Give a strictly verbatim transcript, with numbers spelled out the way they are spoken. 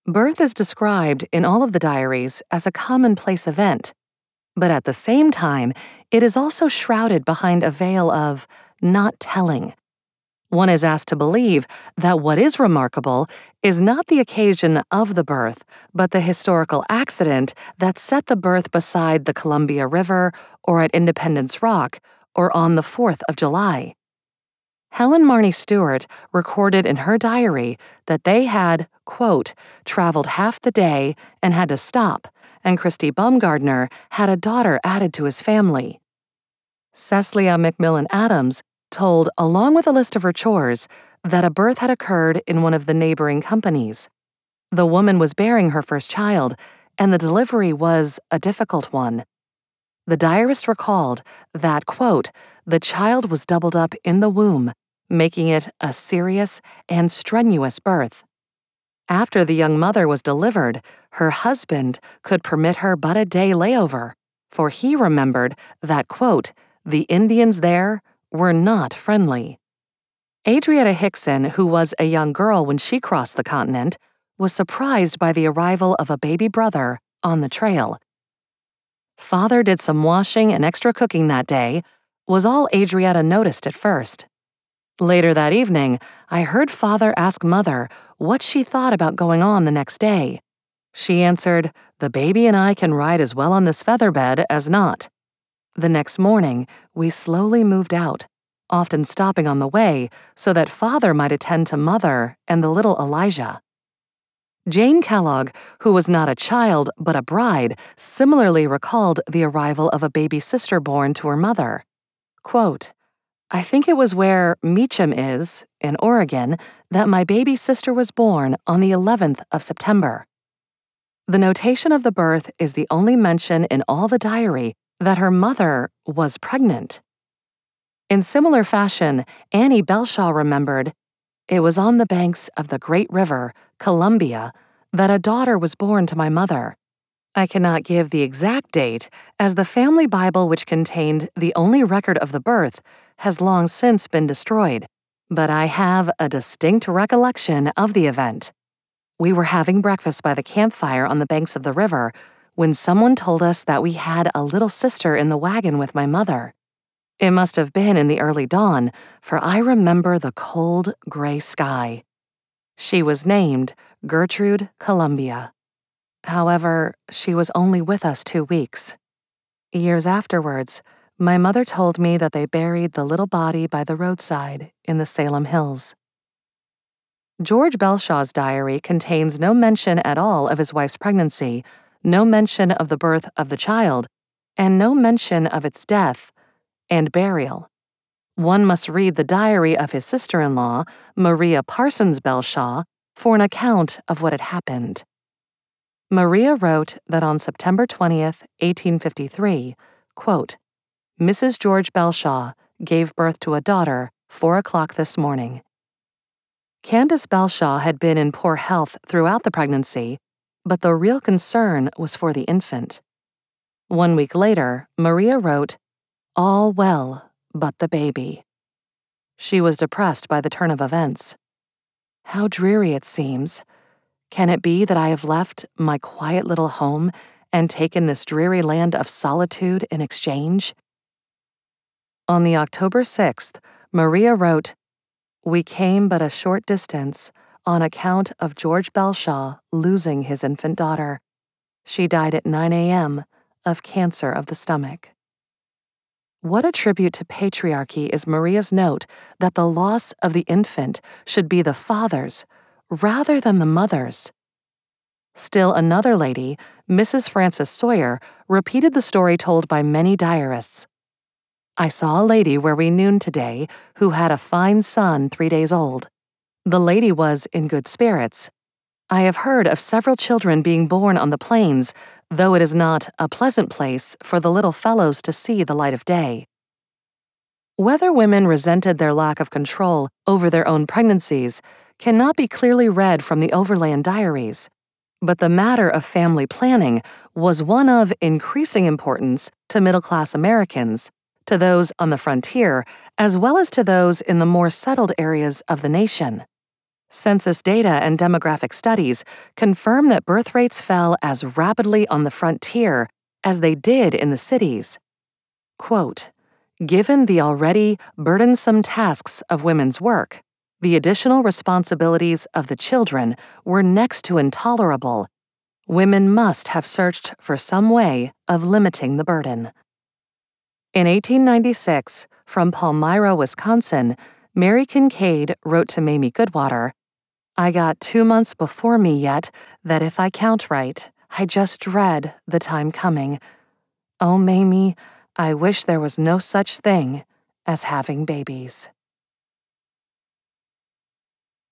Birth is described in all of the diaries as a commonplace event, but at the same time, it is also shrouded behind a veil of not telling. One is asked to believe that what is remarkable is not the occasion of the birth, but the historical accident that set the birth beside the Columbia River or at Independence Rock or on the fourth of July. Helen Marnie Stewart recorded in her diary that they had, quote, traveled half the day and had to stop, and Christy Baumgardner had a daughter added to his family. Cecilia McMillan Adams told, along with a list of her chores, that a birth had occurred in one of the neighboring companies. The woman was bearing her first child, and the delivery was a difficult one. The diarist recalled that, quote, the child was doubled up in the womb, making it a serious and strenuous birth. After the young mother was delivered, her husband could permit her but a day layover, for he remembered that, quote, the Indians there were not friendly. Adrietta Hickson, who was a young girl when she crossed the continent, was surprised by the arrival of a baby brother on the trail. Father did some washing and extra cooking that day, was all Adrietta noticed at first. Later that evening, I heard Father ask Mother what she thought about going on the next day. She answered, the baby and I can ride as well on this feather bed as not. The next morning, we slowly moved out, often stopping on the way so that Father might attend to Mother and the little Elijah. Jane Kellogg, who was not a child but a bride, similarly recalled the arrival of a baby sister born to her mother. Quote, I think it was where Meacham is, in Oregon, that my baby sister was born on the eleventh of September. The notation of the birth is the only mention in all the diary that her mother was pregnant. In similar fashion, Annie Belshaw remembered, it was on the banks of the great river, Columbia, that a daughter was born to my mother. I cannot give the exact date, as the family Bible which contained the only record of the birth has long since been destroyed, but I have a distinct recollection of the event. We were having breakfast by the campfire on the banks of the river when someone told us that we had a little sister in the wagon with my mother. It must have been in the early dawn, for I remember the cold, gray sky. She was named Gertrude Columbia. However, she was only with us two weeks. Years afterwards, my mother told me that they buried the little body by the roadside in the Salem Hills. George Belshaw's diary contains no mention at all of his wife's pregnancy, no mention of the birth of the child, and no mention of its death and burial. One must read the diary of his sister-in-law, Maria Parsons Belshaw, for an account of what had happened. Maria wrote that on September twentieth, eighteen fifty-three, quote, Missus George Belshaw gave birth to a daughter four o'clock this morning. Candace Belshaw had been in poor health throughout the pregnancy, but the real concern was for the infant. One week later, Maria wrote, all well, but the baby. She was depressed by the turn of events. How dreary it seems. Can it be that I have left my quiet little home and taken this dreary land of solitude in exchange? On the October sixth, Maria wrote, we came but a short distance on account of George Belshaw losing his infant daughter. She died at nine a.m. of cancer of the stomach. What a tribute to patriarchy is Maria's note that the loss of the infant should be the father's rather than the mother's. Still another lady, Missus Frances Sawyer, repeated the story told by many diarists. I saw a lady where we nooned today who had a fine son three days old. The lady was in good spirits. I have heard of several children being born on the plains, though it is not a pleasant place for the little fellows to see the light of day. Whether women resented their lack of control over their own pregnancies cannot be clearly read from the Overland diaries, but the matter of family planning was one of increasing importance to middle-class Americans, to those on the frontier, as well as to those in the more settled areas of the nation. Census data and demographic studies confirm that birth rates fell as rapidly on the frontier as they did in the cities. Quote, "Given the already burdensome tasks of women's work, the additional responsibilities of the children were next to intolerable. Women must have searched for some way of limiting the burden." In eighteen ninety-six, from Palmyra, Wisconsin, Mary Kincaid wrote to Mamie Goodwater, "I got two months before me yet that if I count right, I just dread the time coming. Oh, Mamie, I wish there was no such thing as having babies."